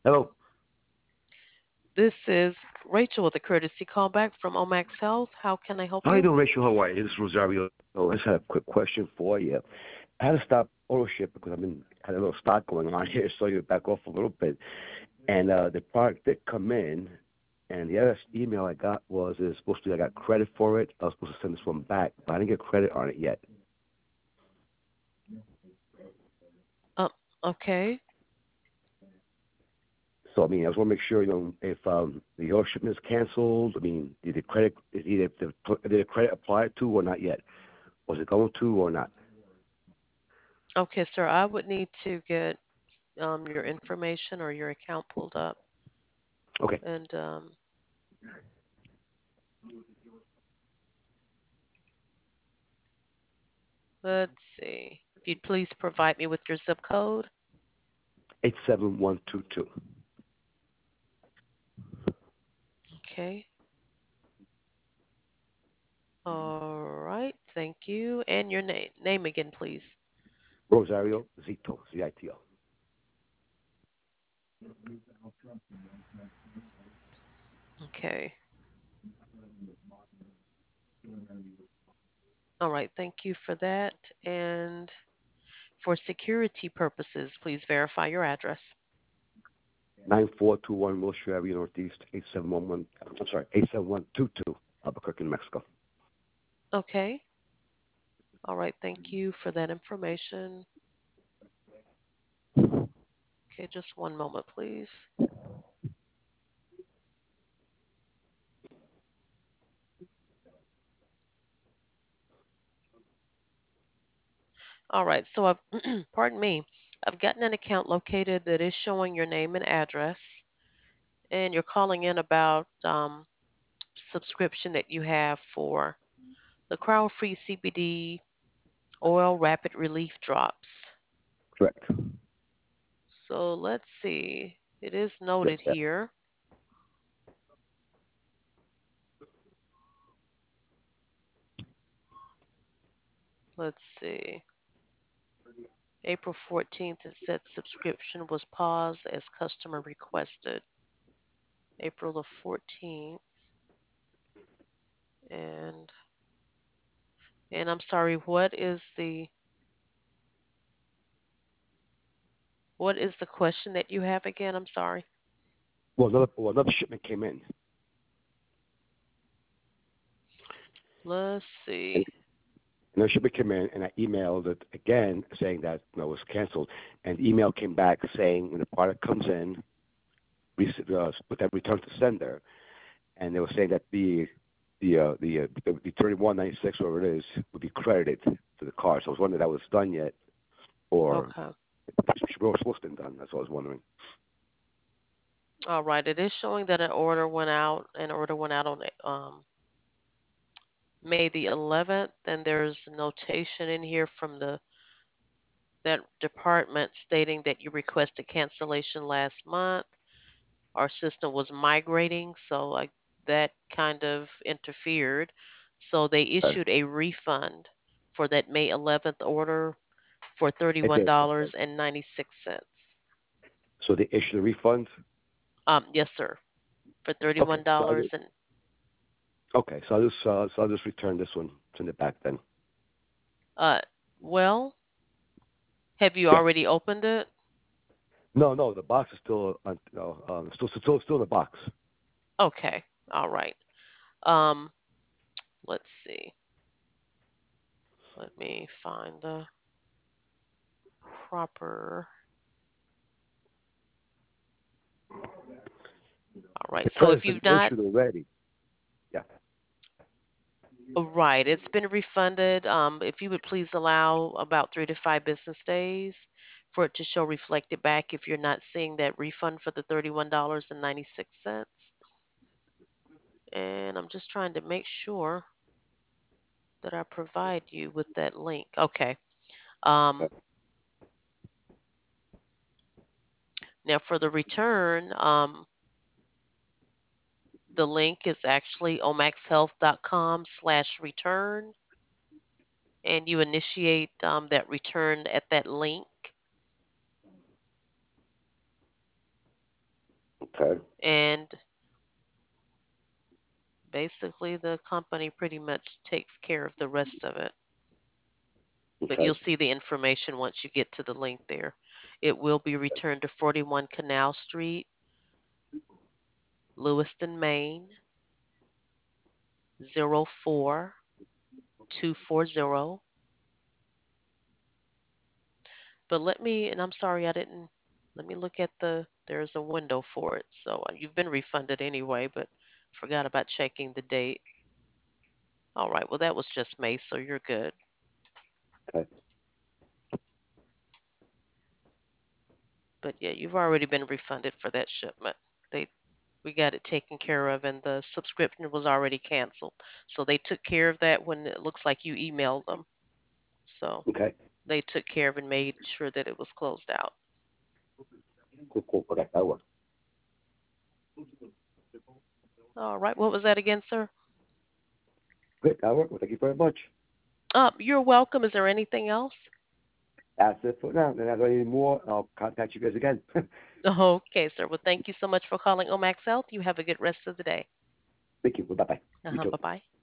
Hello. This is Rachel with a courtesy callback from Omax Health. How can I help How you you? doing, Rachel? How are you? This is Rosario. I just had a quick question for you. I had to stop ownership because I've been had a little stock going on here, so you back off a little bit. And the product did come in, and the other email I got was it's supposed to be I got credit for it. I was supposed to send this one back, but I didn't get credit on it yet. Um, okay. So I mean, I just want to make sure if your shipment is canceled. I mean, did the credit did the credit apply to or not yet? Was it going to or not? Okay, sir. I would need to get your information or your account pulled up. Okay. And let's see. If you'd please provide me with your zip code. 87122. Okay. All right. Thank you. And your name again, please. Rosario Zito, Zito. Okay. All right. Thank you for that. And for security purposes, please verify your address. 9421 Wilshire Avenue Northeast, 8711. I'm sorry, 87122, Albuquerque, New Mexico. Okay. All right. Thank you for that information. Okay, just one moment, please. All right, so I've, pardon me, I've gotten an account located that is showing your name and address, and you're calling in about subscription that you have for the crowd-free CBD oil rapid relief drops. Correct. So let's see. It is Yep, noted yep. here. Let's see. April 14th, it said subscription was paused as customer requested. April the 14th. And I'm sorry, what is the question that you have again? I'm sorry. Well, another shipment came in. Let's And see. another shipment came in, and I emailed it again saying that it was canceled. And the email came back saying when the product comes in, put that return to sender. And they were saying that the 3196, whatever it is, would be credited to the car. So I was wondering if that was done yet, or Okay. we were supposed to be done. That's what I was wondering. All right. It is showing that an order went out. An order went out on May the 11th, and there's notation in here from the that department stating that you requested cancellation last month. Our system was migrating, so like that kind of interfered. So they Okay. issued a refund for that May 11th order for It did. Okay. $31.96. So they issued a refund. Yes, sir, for Okay. So I'll $31 just, and okay. So I'll just return this one. Send it back then. uh, well, have you Yeah. already opened it? No, no. The box is still no, still in the box. Okay, all right. Um, let's see. Let me find the proper. All right. The So if credit's been you've not, issued already. Yeah. right, it's been refunded. If you would please allow about 3 to 5 business days for it to show reflected back if you're not seeing that refund for the $31.96. And I'm just trying to make sure that I provide you with that link. Okay. Um, Now for the return, the link is actually omaxhealth.com/return, and you initiate that return at that link. Okay. And basically, the company pretty much takes care of the rest of it. But Okay. you'll see the information once you get to the link there. It will be returned to 41 Canal Street, Lewiston, Maine, 04240. But and I'm sorry I didn't, let me look at there's a window for it. So you've been refunded anyway, but forgot about checking the date. All right, well, that was just May, so you're good. Okay. But yeah, you've already been refunded for that shipment. They we got it taken care of, and the subscription was already canceled. So they took care of that when it looks like you emailed them. So Okay. they took care of and made sure that it was closed out. Cool. Cool. Okay. That works. All right, what was that again, sir? Great. That works. Well, thank you very much. You're welcome. Is there anything else? That's it for now. And if I got any more, I'll contact you guys again. Okay, sir. Well, thank you so much for calling Omax Health. You have a good rest of the day. Thank you. Bye bye. You too. Bye bye.